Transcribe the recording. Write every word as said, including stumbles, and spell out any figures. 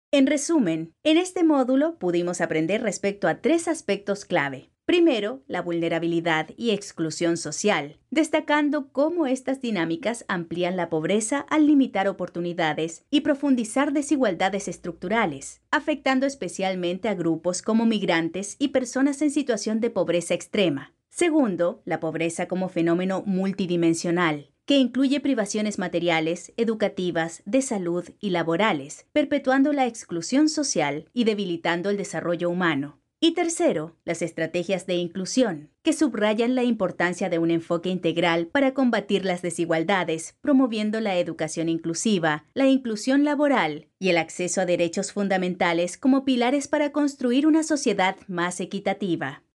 En resumen, en este módulo pudimos aprender respecto a tres aspectos clave. Primero, la vulnerabilidad y exclusión social, destacando cómo estas dinámicas amplían la pobreza al limitar oportunidades y profundizar desigualdades estructurales, afectando especialmente a grupos como migrantes y personas en situación de pobreza extrema. Segundo, la pobreza como fenómeno multidimensional, que incluye privaciones materiales, educativas, de salud y laborales, perpetuando la exclusión social y debilitando el desarrollo humano. Y tercero, las estrategias de inclusión, que subrayan la importancia de un enfoque integral para combatir las desigualdades, promoviendo la educación inclusiva, la inclusión laboral y el acceso a derechos fundamentales como pilares para construir una sociedad más equitativa.